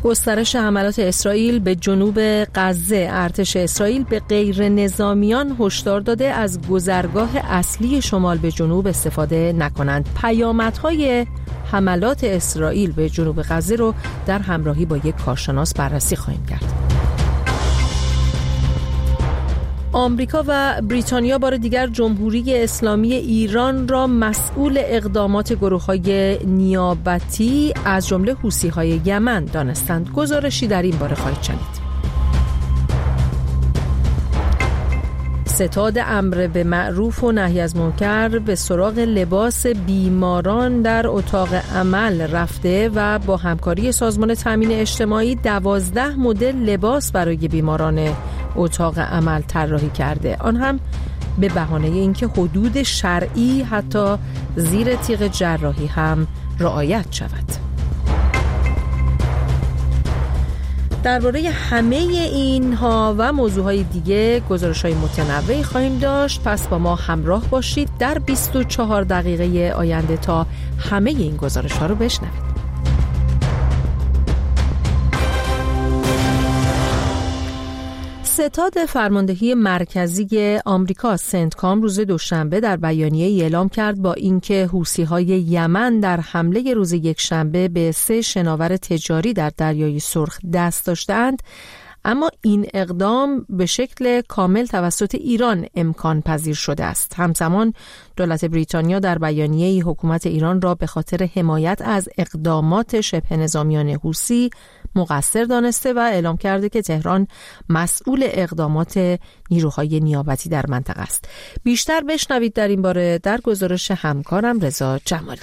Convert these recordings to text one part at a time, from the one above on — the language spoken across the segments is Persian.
گسترش حملات اسرائیل به جنوب غزه، ارتش اسرائیل به غیر نظامیان هشدار داده از گذرگاه اصلی شمال به جنوب استفاده نکنند. پیامدهای حملات اسرائیل به جنوب غزه رو در همراهی با یک کارشناس بررسی خواهیم کرد. آمریکا و بریتانیا بار دیگر جمهوری اسلامی ایران را مسئول اقدامات گروه‌های نیابتی از جمله حوثی‌های یمن دانستند. گزارشی در این باره خواهید شنید. ستاد امر به معروف و نهی از منکر به سراغ لباس بیماران در اتاق عمل رفته و با همکاری سازمان تامین اجتماعی 12 مدل لباس برای بیماران اتاق عمل طراحی کرده، آن هم به بهانه اینکه حدود شرعی حتی زیر تیغ جراحی هم رعایت شود. درباره همه اینها و موضوعهای دیگه گزارش‌های متنوعی خواهیم داشت، پس با ما همراه باشید در 24 دقیقه آینده تا همه این گزارش‌ها رو بشنوید. ستاد فرماندهی مرکزی آمریکا سنتکام روز دوشنبه در بیانیه‌ای اعلام کرد با اینکه حوثی‌های یمن در حمله روز یکشنبه به 3 شناور تجاری در دریای سرخ دست داشتند، اما این اقدام به شکل کامل توسط ایران امکان پذیر شده است. همزمان دولت بریتانیا در بیانیه‌ای حکومت ایران را به خاطر حمایت از اقدامات شبه نظامیان حوثی مقصر دانسته و اعلام کرده که تهران مسئول اقدامات نیروهای نیابتی در منطقه است. بیشتر بشنوید در این باره در گزارش همکارم رضا جمالی.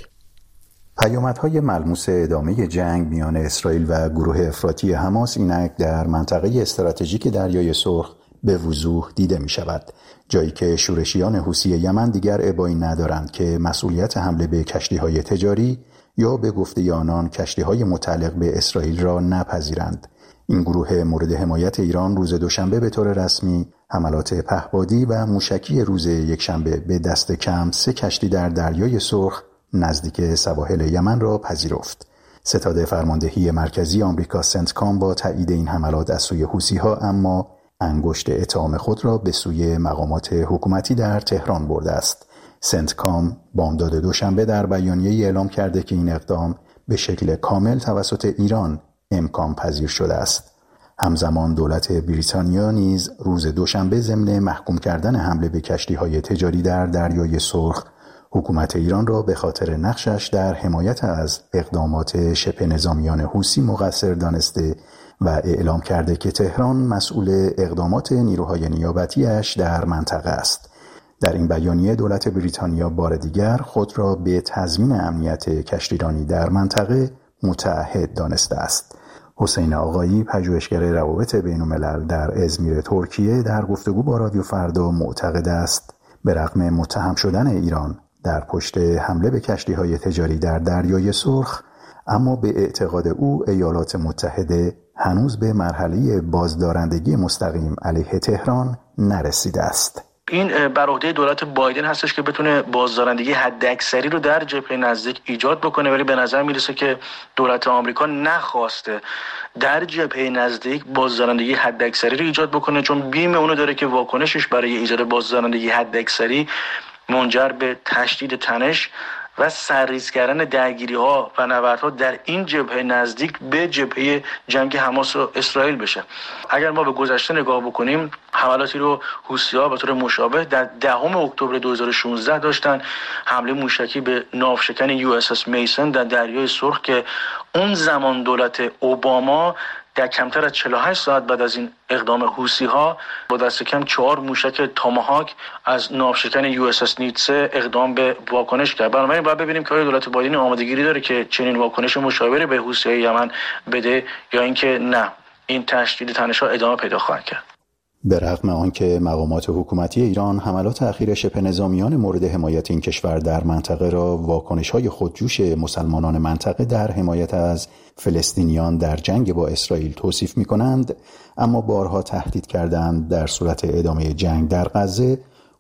پیامدهای ملموس ادامه جنگ میان اسرائیل و گروه افراطی حماس اینک در منطقه استراتژیک دریای سرخ به وضوح دیده می شود، جایی که شورشیان حوثی یمن دیگر ابایی ندارند که مسئولیت حمله به کشتی‌های تجاری یا به گفته آنان کشتی‌های متعلق به اسرائیل را نپذیرند. این گروه مورد حمایت ایران روز دوشنبه به طور رسمی حملات پهپادی و موشکی روز یکشنبه به دست کم 3 کشتی در دریای سرخ نزدیک سواحل یمن را پذیرفت. ستاد فرماندهی مرکزی آمریکا سنتکام با تایید این حملات از سوی حوثی‌ها اما انگشت اتهام خود را به سوی مقامات حکومتی در تهران برده است. سنتکام بامداد دوشنبه در بیانیه‌ای اعلام کرده که این اقدام به شکل کامل توسط ایران امکان پذیر شده است. همزمان دولت بریتانیا نیز روز دوشنبه ضمن محکوم کردن حمله به کشتی‌های تجاری در دریای سرخ حکومت ایران را به خاطر نقشش در حمایت از اقدامات شبه نظامیان حوثی مقصر دانسته و اعلام کرده که تهران مسئول اقدامات نیروهای نیابتی‌اش در منطقه است. در این بیانیه دولت بریتانیا بار دیگر خود را به تضمین امنیت کشتیرانی در منطقه متعهد دانسته است. حسین آقایی، پژوهشگر روابط بین‌الملل در ازمیر ترکیه، در گفتگو با رادیو فردا معتقد است به رغم متهم شدن ایران در پشت حمله به کشتی‌های تجاری در دریای سرخ، اما به اعتقاد او ایالات متحده هنوز به مرحله بازدارندگی مستقیم علیه تهران نرسیده است. این بر عهده دولت بایدن هستش که بتونه بازدارندگی حداکثری رو در جبهه نزدیک ایجاد بکنه، ولی به نظر میرسه که دولت آمریکا نخواسته در جبهه نزدیک بازدارندگی حداکثری رو ایجاد بکنه، چون بیم اونو داره که واکنشش برای ایجاد بازدارندگی حداکثری منجر به تشدید تنش و سرریز کردن درگیری‌ها و نبردها در این جبهه نزدیک به جبهه جنگ حماس و اسرائیل بشه. اگر ما به گذشته نگاه بکنیم، حملاتی رو حوثی‌ها به طور مشابه در 10 اکتبر 2016 داشتن، حمله موشکی به ناوشکن USS میسن در دریای سرخ که اون زمان دولت اوباما در کمتر از 48 ساعت بعد از این اقدام حوثی‌ها با دست کم 4 موشک تاماهاک از ناوشکن USS نیتسه اقدام به واکنش کرد. بنابراین باید ببینیم که آیا دولت بایدن آمادگیری داره که چنین واکنش مشابهی به حوثی‌های یمن بده یا اینکه نه، این تشدید تنش‌ها ادامه پیدا خواهد کرد. به رغم آنکه مقامات حکومتی ایران حملات اخیر شبه نظامیان مورد حمایت این کشور در منطقه را واکنش‌های خودجوش مسلمانان منطقه در حمایت از فلسطینیان در جنگ با اسرائیل توصیف می‌کنند، اما بارها تهدید کردند در صورت ادامه جنگ در غزه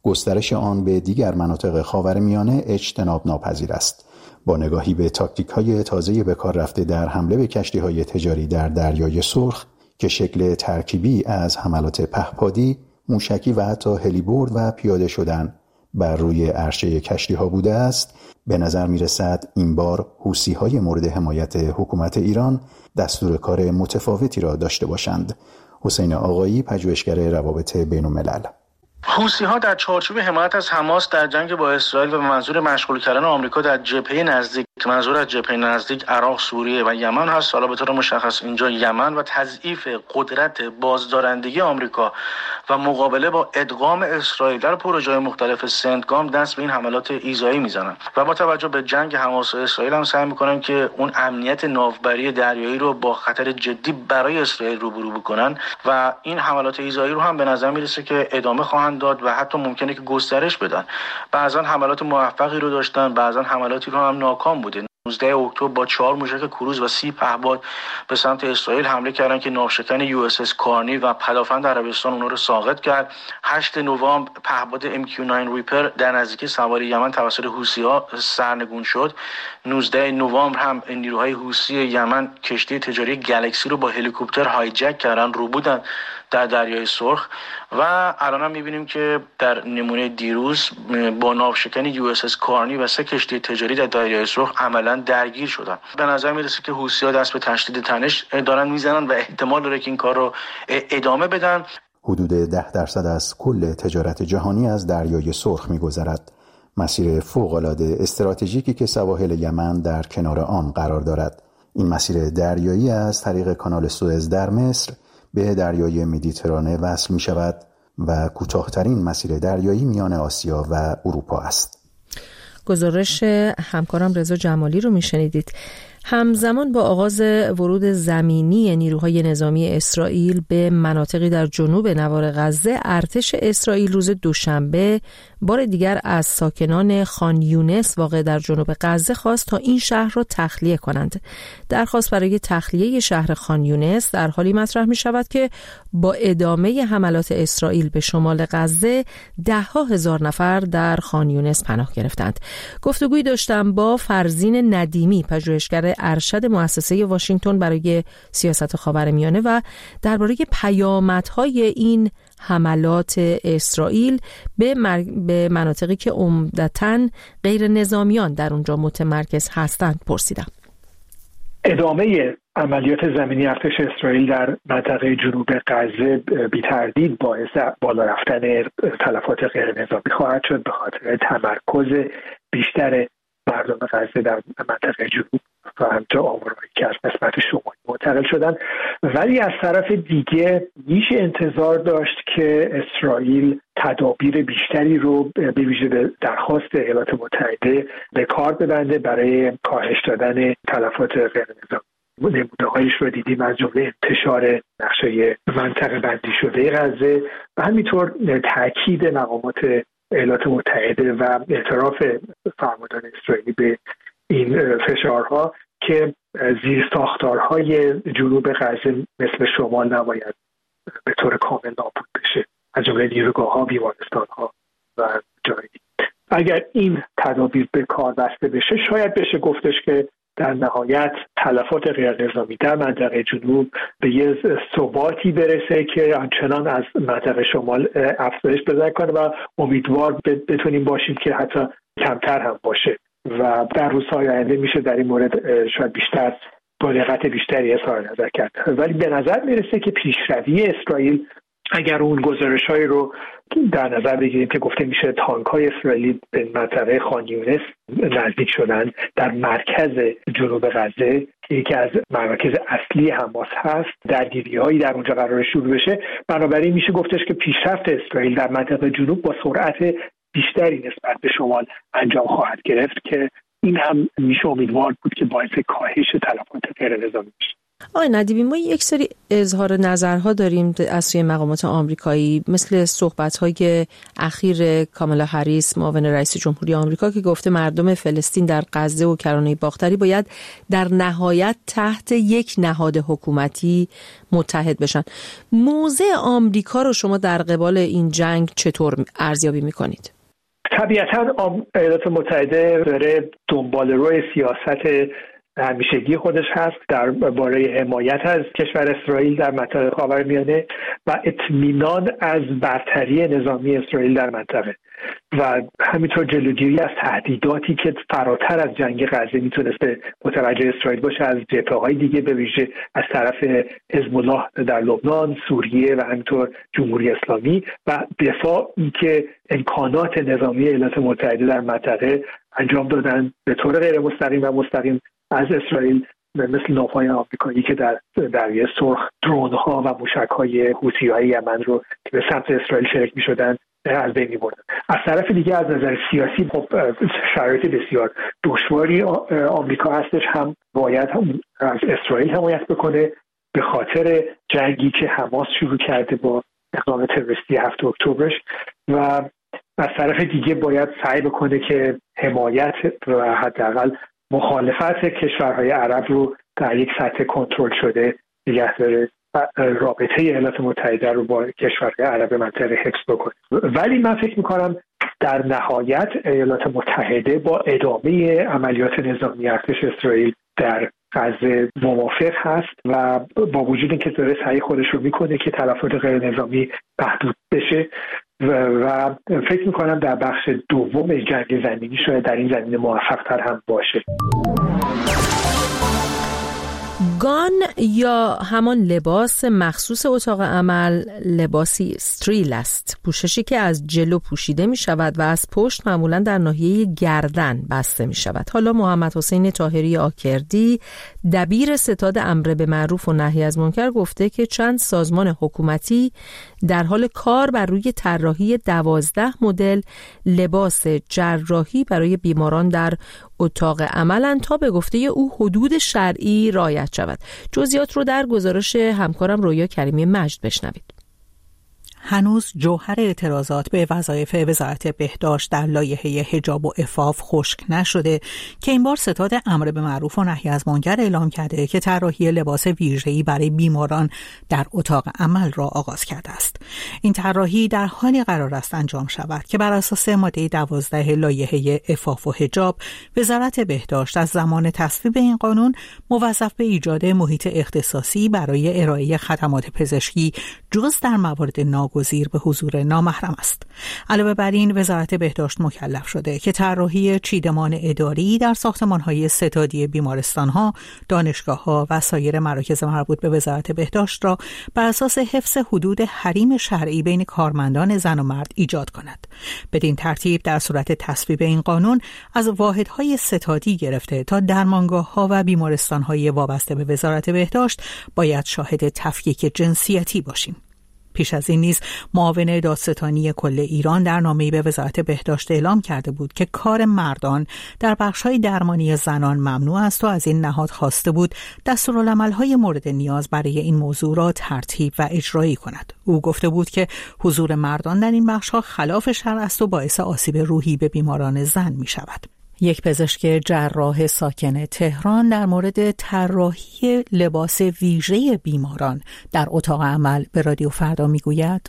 گسترش آن به دیگر مناطق خاورمیانه اجتناب ناپذیر است. با نگاهی به تاکتیک‌های تازه به کار رفته در حمله به کشتی‌های تجاری در دریای سرخ که شکل ترکیبی از حملات پهپادی، موشکی و حتی هلیبرد و پیاده شدن بر روی عرشه کشتی‌ها بوده است، به نظر می‌رسد این بار حوثی‌های مورد حمایت حکومت ایران دستور کار متفاوتی را داشته باشند. حسین آقایی، پژوهشگر روابط بین‌الملل: حوثی‌ها در چارچوب حمایت از حماس در جنگ با اسرائیل و به منظور مشغول کردن آمریکا در جبهه نزدیک، منظور از جبهه نزدیک عراق، سوریه و یمن هست. حالا به طور مشخص اینجا یمن و تضعیف قدرت بازدارندگی آمریکا و مقابله با ادغام اسرائیل در پروژه‌های مختلف سنتکام دست به این حملات ایذایی میزنن و با توجه به جنگ حماس و اسرائیل هم سعی میکنن که اون امنیت ناوبری دریایی رو با خطر جدی برای اسرائیل روبرو بکنن و این حملات ایذایی رو هم به نظر میرسه که ادامه خواهند داد و حتی ممکنه که گسترش بدن. بعضا حملات موفقی رو داشتن، بعضا حملاتی رو هم ناکام بوده. 19 اکتبر با 4 موشک کروز و 30 پهپاد به سمت اسرائیل حمله کردن که ناوشکن USS کارنی و پدافند عربستان اونها رو ساقط کرد. 8 نوامبر پهپاد MQ-9 ریپر در نزدیکی سواری یمن توسط حوثی‌ها سرنگون شد. 19 نوامبر هم نیروهای حوثی یمن کشتی تجاری گلکسی رو با هلیکوپتر هایجک کردن، رو بودن در دریای سرخ و الان هم می‌بینیم که در نمونه دیروز با ناوشکن USS کارنی و 3 کشتی تجاری در دریای سرخ عملاً درگیر شدن. به نظر میرسه که حوثی‌ها دست به تشدید تنش دارن میزنن و احتمال داره که این کار رو ادامه بدن. حدود 10% از کل تجارت جهانی از دریای سرخ می‌گذرد. مسیر فوق‌العاده استراتژیکی که سواحل یمن در کنار آن قرار دارد. این مسیر دریایی از طریق کانال سوئز در مصر به دریای مدیترانه وصل می شود و کوتاه‌ترین مسیر دریایی میان آسیا و اروپا است. گزارش همکارم رضا جمالی رو میشنیدید. همزمان با آغاز ورود زمینی نیروهای نظامی اسرائیل به مناطقی در جنوب نوار غزه، ارتش اسرائیل روز دوشنبه بار دیگر از ساکنان خان یونس واقع در جنوب غزه خواست تا این شهر را تخلیه کنند. درخواست برای تخلیه شهر خان یونس در حالی مطرح می شود که با ادامه حملات اسرائیل به شمال غزه 10,000 نفر در خان یونس پناه گرفتند. گفتگویی داشتم با فرزین ندیمی، پژوهشگر ارشد مؤسسه واشنگتن برای سیاست خاورمیانه و درباره پیامدهای این حملات اسرائیل به مناطقی که عمدتاً غیر نظامیان در اونجا متمرکز هستند پرسیدم. ادامه عملیات زمینی ارتش اسرائیل در منطقه جنوب غزه بی تردید باعث بالا رفتن تلفات غیر نظامی خواهد شد به خاطر تمرکز بیشتر مردم غزه در منطقه جنوب و همچنین آمارهایی که از قسمت شمالی منتقل شدن. ولی از طرف دیگه میشه انتظار داشت که اسرائیل تدابیر بیشتری رو به ویژه به درخواست ایالات متحده به کار ببنده برای کاهش دادن تلفات غیر نظامی. نمونه‌هایش رو دیدیم از جمله انتشار نقشه منطقه بندی شده غزه و همینطور تاکید مقامات ایالات متحده و اعتراف فرماندهان اسرائیلی به این فشارها که زیرساختارهای جنوب غزه مثل شمال نباید به طور کامل نابود بشه، از جمله نیروگاه‌ها، بیمارستان‌ها و جایی. اگر این تدابیر به کار بسته بشه شاید بشه گفتش که در نهایت تلفات غیر نظامی در منطقه جنوب به یه ثباتی برسه که آنچنان از منطقه شمال افزایش پیدا کنه و امیدوار بتونیم باشیم که حتی کمتر هم باشه و در روزهای آینده میشه در این مورد شاید بیشتر با دقت بیشتری اظهار نظر کرد. ولی به نظر میرسه که پیشروی اسرائیل اگر اون گزارش‌هایی رو در نظر بگیریم که گفته میشه تانک‌های اسرائیلی به منطقه خان یونس نزدیک شدن در مرکز جنوب غزه که یکی از مراکز اصلی حماس هست، درگیری‌هایی در اونجا قرار شروع بشه، بنابراین میشه گفتش که پیشرفت اسرائیل در منطقه جنوب با سرعت بیشتری نسبت به شمال انجام خواهد گرفت که این هم میشه امیدوار بود که باعث کاهش تلفات غیر نظامی بشه. آقای ندیمی، ما یک سری اظهار نظرها داریم از سوی مقامات آمریکایی، مثل صحبت‌های اخیر کامالا هریس معاون رئیس جمهوری آمریکا که گفته مردم فلسطین در غزه و کرانه باختری باید در نهایت تحت یک نهاد حکومتی متحد بشن. موضع آمریکا رو شما در قبال این جنگ چطور ارزیابی می‌کنید؟ طبیعتاً ایالات متحده داره دنبال روی سیاست همیشگی خودش هست درباره حمایت از کشور اسرائیل در منطقه خاورمیانه و اطمینان از برتری نظامی اسرائیل در منطقه و همینطور جلوگیری از تهدیداتی که فراتر از جنگ غزه میتونسته متوجه اسرائیل باشه از جبهه‌های دیگه، به ویژه از طرف حزب الله در لبنان، سوریه و همینطور جمهوری اسلامی، و دفاعی که امکانات نظامی ایالات متحده در منطقه انجام دادن به طور غیر مستقیم و مستقیم از اسرائیل، مثل ناوهای آمریکایی که در دریای سرخ درون‌ها و موشک‌های حوثی‌های یمن رو که به سمت اسرائیل شلیک می‌شدن از بین می‌بردن. از طرف دیگه از نظر سیاسی خب شرایط بسیار دشواری آمریکا هستش، هم باید هم از اسرائیل حمایت بکنه به خاطر جنگی که حماس شروع کرده با اقدام تروریستی 7 اکتبرش، و از طرف دیگه باید سعی بکنه که حمایت و حداقل مخالفت کشورهای عرب رو در یک سطح کنترل شده نگه داره و رابطه ایالات متحده رو با کشورهای عرب منطقه حفظ بکنه. ولی من فکر میکنم در نهایت ایالات متحده با ادامه عملیات نظامی ارتش اسرائیل در غزه موافق هست و با وجود اینکه داره سعی خودش رو میکنه که تلفات غیر نظامی محدود بشه و فکر میکنم در بخش دوم جنگ زمینی شاید در این زمینه موفق‌تر هم باشه. گان یا همان لباس مخصوص اتاق عمل لباسی استریل است، پوششی که از جلو پوشیده می شود و از پشت معمولا در ناحیه گردن بسته می شود. حالا محمد حسین طاهری آکردی دبیر ستاد امر به معروف و نهی از منکر گفته که چند سازمان حکومتی در حال کار بر روی طراحی 12 مدل لباس جراحی برای بیماران در اتاق عملن تا به گفته او حدود شرعی رعایت شود. جزئیات رو در گزارش همکارم رویا کریمی مجد بشنوید. هنوز جوهر اعتراضات به وظایف وزارت بهداشت در لایحه حجاب و عفاف خشک نشده که این بار ستاد امر به معروف و نهی از منکر اعلام کرده که طراحی لباس ویژه‌ای برای بیماران در اتاق عمل را آغاز کرده است. این طراحی در حالی قرار است انجام شود که بر اساس ماده 12 لایحه عفاف و حجاب وزارت بهداشت از زمان تصویب این قانون موظف به ایجاد محیط اختصاصی برای ارائه خدمات پزشکی جز در موارد ناگزیر به حضور نامحرم است. علاوه بر این وزارت بهداشت مکلف شده که طراحی چیدمان اداری در ساختمان‌های ستادی بیمارستان‌ها، دانشگاه‌ها و سایر مراکز مربوط به وزارت بهداشت را بر اساس حفظ حدود حریم شرعی بین کارمندان زن و مرد ایجاد کند. بدین ترتیب در صورت تصویب این قانون از واحدهای ستادی گرفته تا درمانگاه‌ها و بیمارستان‌های وابسته به وزارت بهداشت باید شاهد تفکیک جنسیتی باشیم. پیش از این نیز معاون دادستانی کل ایران در نامه‌ای به وزارت بهداشت اعلام کرده بود که کار مردان در بخش‌های درمانی زنان ممنوع است و از این نهاد خواسته بود دستورالعمل‌های مورد نیاز برای این موضوع را ترتیب و اجرایی کند. او گفته بود که حضور مردان در این بخش‌ها خلاف شرع است و باعث آسیب روحی به بیماران زن می‌شود. یک پزشک جراح ساکن تهران در مورد طراحی لباس ویژه بیماران در اتاق عمل به رادیو فردا میگوید: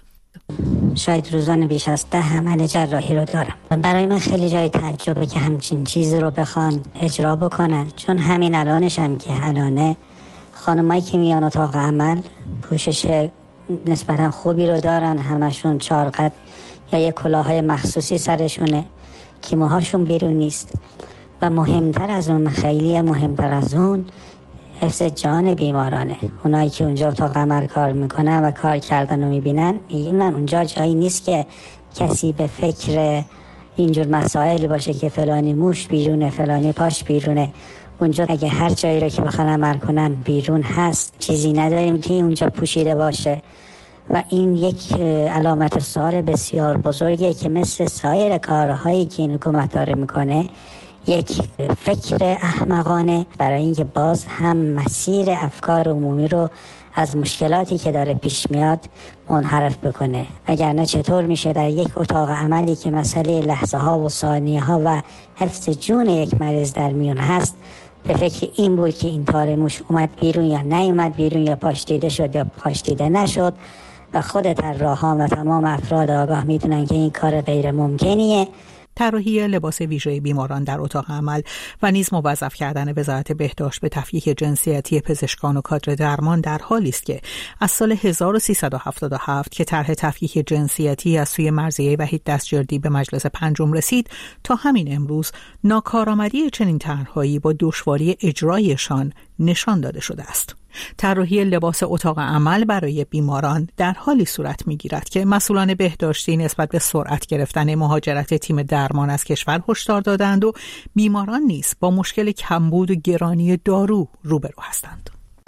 شاید روزانه بیش از 10 عمل جراحی رو دارم. برای من خیلی جای تعجبه که همچین چیزی رو بخوان اجرا بکنن، چون همین الانش هم که الانه خانمایی که میان اتاق عمل پوشش نسبتا خوبی رو دارن، همشون چارقد یا یک کلاهای مخصوصی سرشونه که موهاشون بیرون نیست و مهمتر از اون، خیلی مهمتر از اون، حفظ جان بیمارانه. اونایی که اونجا اتاق عمل کار میکنن و کار کردن رو میبینن اونجا جایی نیست که کسی به فکر اینجور مسائل باشه که فلانی موش بیرونه، فلانی پاش بیرونه. اونجا اگه هر جایی رو که بخوان عمل کنن بیرون هست، چیزی نداریم که اونجا پوشیده باشه و این یک علامت سوال بسیار بزرگه که مثل سایر کارهایی که این حکومت داره میکنه، یک فکر احمقانه برای اینکه باز هم مسیر افکار عمومی رو از مشکلاتی که داره پیش میاد منحرف بکنه. وگرنه چطور میشه در یک اتاق عملی که مسئله لحظه ها و ثانیه ها و حفظ جون یک مریض در میون هست به فکر این بود که این تار موش اومد بیرون یا نیومد بیرون یا پاش دیده شد یا پاش دیده نشد و خود طراحان و تمام افراد آگاه میدونن که این کار غیر ممکنیه. طراحی لباس ویژه بیماران در اتاق عمل و نیز موظف کردن وزارت بهداشت به تفکیک جنسیتی پزشکان و کادر درمان در حالی است که از سال 1377 که طرح تفکیک جنسیتی از سوی مرضیه وحید دستجردی به مجلس پنجم رسید تا همین امروز ناکارآمدی چنین طرح‌هایی با دشواری اجرایشان نشان داده شده است. طراحی لباس اتاق عمل برای بیماران در حالی صورت می‌گیرد که مسئولان بهداشتی نسبت به سرعت گرفتن مهاجرت تیم درمان از کشور هشدار دادند و بیماران نیز با مشکل کمبود و گرانی دارو روبرو هستند.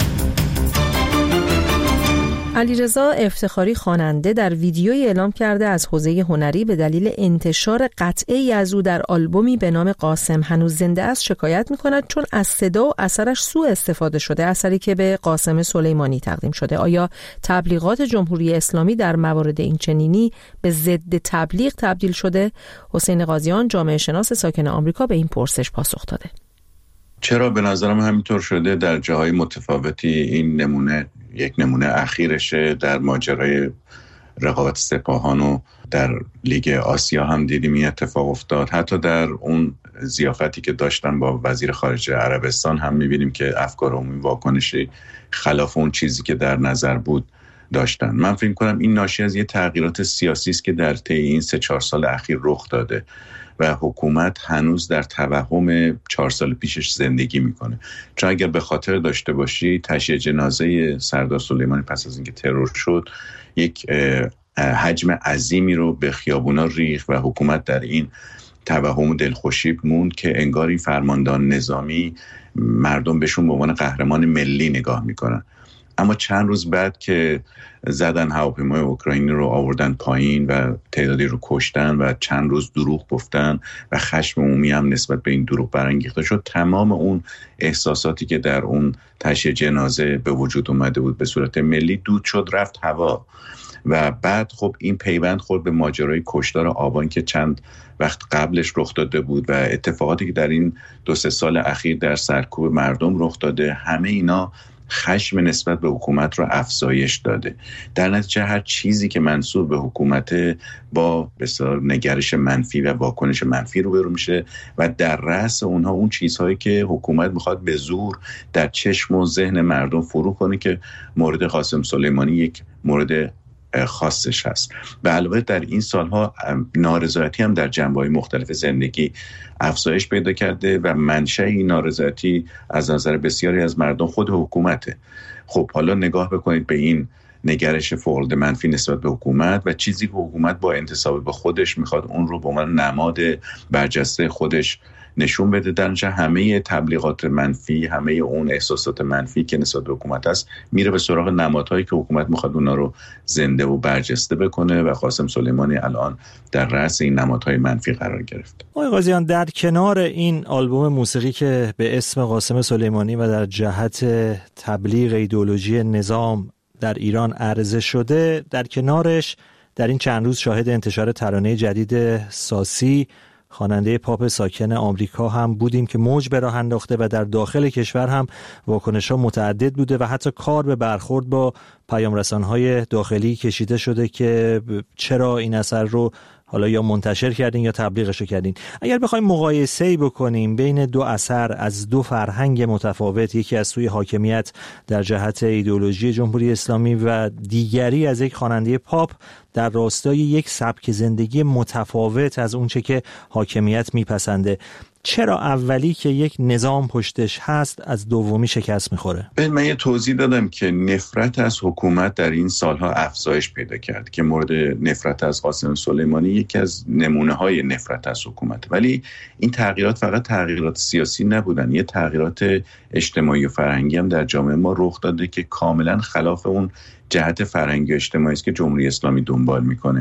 علیرضا افتخاری خواننده در ویدیویی اعلام کرده از حوزه هنری به دلیل انتشار قطعه‌ای از او در آلبومی به نام قاسم هنوز زنده است شکایت می‌کند چون از صدا و اثرش سوء استفاده شده، اثری که به قاسم سلیمانی تقدیم شده. آیا تبلیغات جمهوری اسلامی در موارد اینچنینی به ضد تبلیغ تبدیل شده؟ حسین قاضیان جامعه شناس ساکن آمریکا به این پرسش پاسخ داده. چرا به نظرم همینطور شده. در جاهای متفاوتی این نمونه یک نمونه اخیرشه. در ماجرای رقابت سپاهان و در لیگ آسیا هم دیدیم این اتفاق افتاد. حتی در اون ضیافتی که داشتن با وزیر خارجه عربستان هم می‌بینیم که افکار عمومی واکنشی خلاف اون چیزی که در نظر بود داشتن. من فکر کنم این ناشی از یه تغییرات سیاسی است که در طی این 3-4 سال اخیر رخ داده و حکومت هنوز در توهم 4 سال پیشش زندگی میکنه. چون اگر به خاطر داشته باشی تشییع جنازه سردار سلیمانی پس از اینکه ترور شد یک حجم عظیمی رو به خیابونا ریخت و حکومت در این توهم و دلخوشی موند که انگار این فرماندهان نظامی مردم بهشون به عنوان قهرمان ملی نگاه میکنن. اما چند روز بعد که زدن هواپیمای اوکراینی رو آوردن پایین و تعدادی رو کشتن و چند روز دروغ گفتن و خشم عمومی هم نسبت به این دروغ برانگیخته شد، تمام اون احساساتی که در اون تشییع جنازه به وجود اومده بود به صورت ملی دود شد، رفت هوا. و بعد خب این پیوند خورد به ماجرای کشتار آبان که چند وقت قبلش رخ داده بود و اتفاقاتی که در این 2-3 سال اخیر در سرکوب مردم رخ داده. همه اینا خشم نسبت به حکومت رو افزایش داده. در نتیجه هر چیزی که منسوب به حکومت با بسیار نگرش منفی و واکنش منفی روبرو میشه و در رأس اونها اون چیزهایی که حکومت میخواد به زور در چشم و ذهن مردم فرو کنه که مورد قاسم سلیمانی یک مورد خاصش هست. به علاوه در این سالها نارضایتی هم در جنبه‌های مختلف زندگی افزایش پیدا کرده و منشأ این نارضایتی از نظر بسیاری از مردم خود حکومته. خب حالا نگاه بکنید به این نگرش فوق‌العاده منفی نسبت به حکومت و چیزی که حکومت با انتساب به خودش میخواد اون رو به عنوان نماد برجسته خودش نشون بده. در نتیجه همه تبلیغات منفی، همه اون احساسات منفی که نسبت به حکومت هست میره به سراغ نمادهایی که حکومت میخواد اونا رو زنده و برجسته بکنه و قاسم سلیمانی الان در رأس این نمادهای منفی قرار گرفت. آقای قاضیان، در کنار این آلبوم موسیقی که به اسم قاسم سلیمانی و در جهت تبلیغ ایدئولوژی نظام در ایران عرضه شده، در کنارش در این چند روز شاهد انتشار ترانه جدید ساسی، خواننده پاپ ساکن آمریکا هم بودیم که موج به راه انداخته و در داخل کشور هم واکنش‌ها متعدد بوده و حتی کار به برخورد با پیام‌رسان‌های داخلی کشیده شده که چرا این اثر رو حالا یا منتشر کردین یا تبلیغش رو کردین. اگر بخوایم مقایسه‌ای بکنیم بین دو اثر از دو فرهنگ متفاوت، یکی از سوی حاکمیت در جهت ایدئولوژی جمهوری اسلامی و دیگری از یک خواننده پاپ در راستای یک سبک زندگی متفاوت از اونچه که حاکمیت میپسنده، چرا اولی که یک نظام پشتش هست از دومی شکست میخوره؟ من یه توضیح دادم که نفرت از حکومت در این سالها افزایش پیدا کرد که مورد نفرت از قاسم سلیمانی یکی از نمونه های نفرت از حکومت. ولی این تغییرات فقط تغییرات سیاسی نبودن، یه تغییرات اجتماعی و فرهنگی هم در جامعه ما رخ داده که کاملا خلاف اون جهت فرهنگی و اجتماعی است که جمهوری اسلامی دنبال میکنه.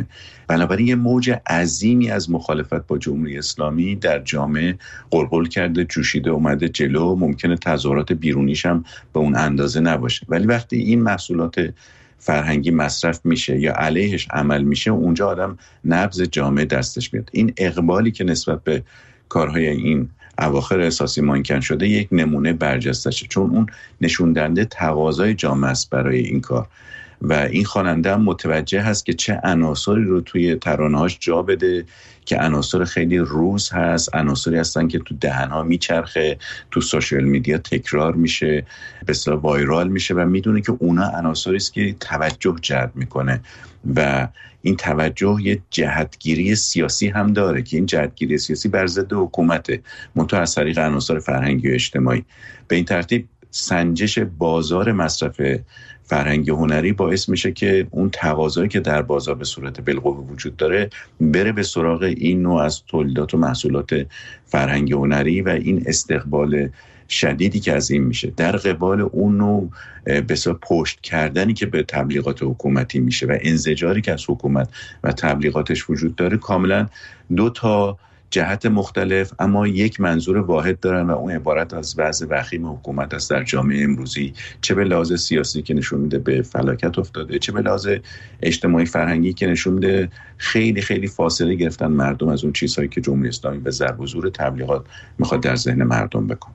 بنابراین یه موج عظیمی از مخالفت با جمهوری اسلامی در جامعه غلغل کرده، جوشیده اومده جلو. ممکنه تظاهرات بیرونیش هم به اون اندازه نباشه، ولی وقتی این محصولات فرهنگی مصرف میشه یا علیهش عمل میشه، اونجا آدم نبض جامعه دستش میاد. این اقبالی که نسبت به کارهای این اواخر اساسی مانکن شده یک نمونه برجستشه، چون اون نشون دهنده تقاضای جامعه است برای این کار و این خواننده هم متوجه هست که چه عناصری رو توی ترانه‌هاش جا بده که عناصر خیلی روز هست، عناصری هستن که تو دهن‌ها میچرخه، تو سوشال میدیا تکرار میشه، به اصطلاح وایرال میشه و میدونه که اونا عناصری است که توجه جلب میکنه و این توجه یه جهتگیری سیاسی هم داره که این جهتگیری سیاسی بر ضد حکومته، منتها از طریق عناصر فرهنگی و اجتماعی. به این ترتیب سنجش بازار مصرف فرهنگی هنری باعث میشه که اون تقاضایی که در بازار به صورت بالقوه وجود داره بره به سراغ این نوع از تولیدات و محصولات فرهنگی هنری و این استقبال شدیدی که از این میشه در قبال اون نوع بسیار پشت کردنی که به تبلیغات حکومتی میشه و انزجاری که از حکومت و تبلیغاتش وجود داره، کاملا دو تا جهت مختلف اما یک منظور واحد دارن و اون عبارت از وضع وخیم حکومت است در جامعه امروزی، چه به لحاظ سیاسی که نشون میده به فلاکت افتاده، چه به لحاظ اجتماعی فرهنگی که نشون میده خیلی خیلی فاصله گرفتن مردم از اون چیزهایی که جمهوری اسلامی به ضرب و زور تبلیغات میخواد در ذهن مردم بکنه.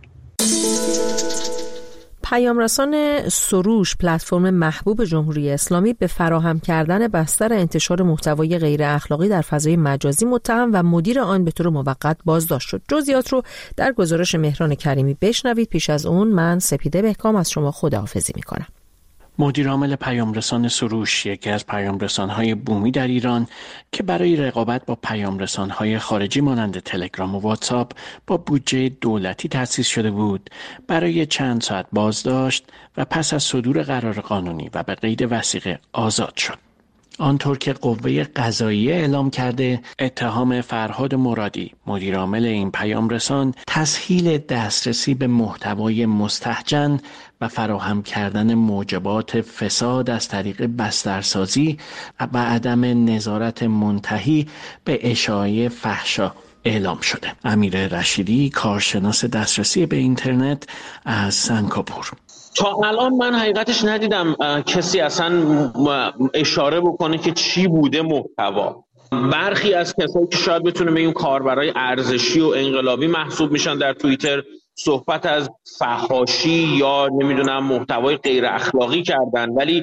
پیامرسان سروش، پلتفرم محبوب جمهوری اسلامی، به فراهم کردن بستر انتشار محتوای غیر اخلاقی در فضای مجازی متهم و مدیر آن به طور موقت بازداشت شد. جزئیات رو در گزارش مهران کریمی بشنوید. پیش از اون من سپیده بهکام از شما خداحافظی میکنم. مدیرعامل پیامرسان سروش، یکی از پیامرسان‌های بومی در ایران که برای رقابت با پیامرسان‌های خارجی مانند تلگرام و واتساپ با بودجه دولتی تأسیس شده بود، برای چند ساعت بازداشت و پس از صدور قرار قانونی و به قید وثیقه آزاد شد. آنطور که قوه قضاییه اعلام کرده، اتهام فرهاد مرادی، مدیرعامل این پیامرسان، تسهیل دسترسی به محتوای مستهجن و فراهم کردن موجبات فساد از طریق بسترسازی و عدم نظارت منتهی به اشاعه فحشا اعلام شده. امیر رشیدی، کارشناس دسترسی به اینترنت از سنگاپور: تا الان من حقیقتش ندیدم کسی اصلا اشاره بکنه که چی بوده محتوا. برخی از کسایی که شاید بتونه به این کاربرای ارزشی و انقلابی محسوب میشن در توییتر صحبت از فحاشی یا نمیدونم محتوای غیر اخلاقی کردن، ولی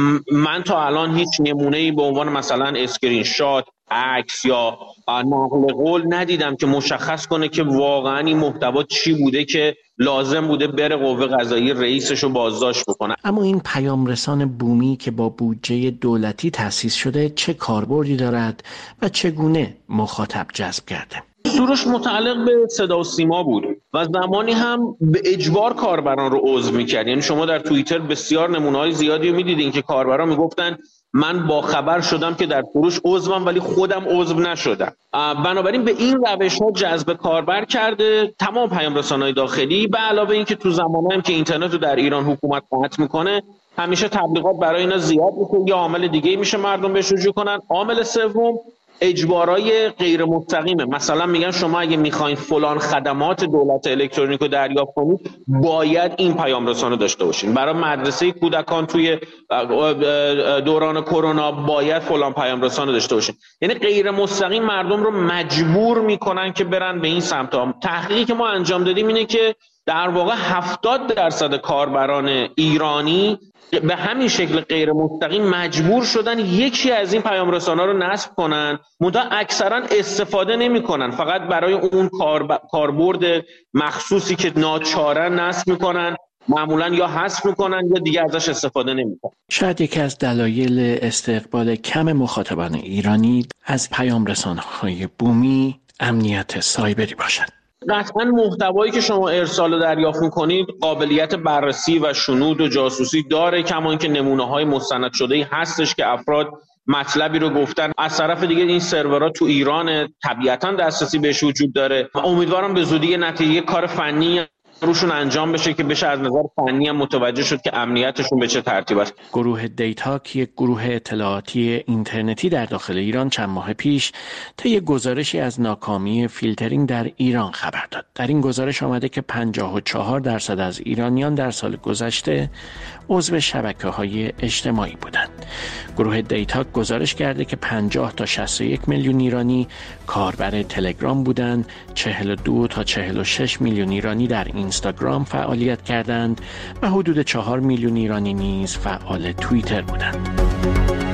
من تا الان هیچ نمونه‌ای به عنوان مثلا اسکرین شات، عکس یا نقل قول ندیدم که مشخص کنه که واقعا این محتوا چی بوده که لازم بوده بره قوه قضاییه رئیسش رو بازداشت بکنه. اما این پیامرسان بومی که با بودجه دولتی تأسیس شده چه کاربردی دارد و چگونه مخاطب جذب کرده؟ سروش متعلق به صدا و سیما بود و زمانی هم به اجبار کاربران رو عضو می‌کرد. یعنی شما در توییتر بسیار نمونه‌های زیادی رو می‌دیدین که کاربران میگفتن من با خبر شدم که در سروش عضوم ولی خودم عضو نشدم. بنابراین به این روش‌ها جذب کاربر کرده تمام پیامرسان‌های داخلی، به علاوه اینکه تو زمانهایی که اینترنت رو در ایران حکومت قطع میکنه همیشه تبلیغات برای اینا زیاد میشه یا عامل دیگه‌ای میشه مردم بهش رجوع کنن. عامل سوم اجبارای غیر مستقیمه. مثلا میگن شما اگه میخواین فلان خدمات دولت الکترونیک رو دریافت کنید باید این پیامرسان رو داشته باشین. برای مدرسه کودکان توی دوران کرونا باید فلان پیامرسان رو داشته باشین. یعنی غیر مستقیم مردم رو مجبور میکنن که برن به این سمت ها. تحقیقی که ما انجام دادیم اینه که در واقع 70% کاربران ایرانی به همین شکل غیر مستقیم مجبور شدن یکی از این پیامرسان‌ها رو نصب کنن، منتها اکثرا استفاده نمی‌کنن، فقط برای اون کاربرد مخصوصی که ناچارن نصب می‌کنن، معمولا یا حذف می‌کنن یا دیگه ازش استفاده نمی‌کنن. شاید یکی از دلایل استقبال کم مخاطبان ایرانی از پیامرسان‌های بومی امنیت سایبری باشد. قطعا محتوایی که شما ارسال و دریافت می‌کنید قابلیت بررسی و شنود و جاسوسی داره، کما اینکه نمونه‌های مستند شده‌ای هستش که افراد مطلبی رو گفتن. از طرف دیگه این سرورها تو ایران طبیعتاً دسترسی بهش وجود داره. امیدوارم به زودی نتیجه کار فنی روشون انجام بشه که بشه از نظر فنی هم متوجه شد که امنیتشون به چه ترتیب است. گروه دیتاک، یک گروه اطلاعاتی اینترنتی در داخل ایران، چند ماه پیش طی گزارشی از ناکامی فیلترینگ در ایران خبر داد. در این گزارش آمده که 54% از ایرانیان در سال گذشته عضو شبکه‌های اجتماعی بودند. گروه دیتاک گزارش کرده که 50 تا 61 میلیون ایرانی کاربر تلگرام بودند، 42 تا 46 میلیون ایرانی در اینستاگرام فعالیت کردند و حدود 4 میلیون ایرانی نیز فعال توییتر بودند.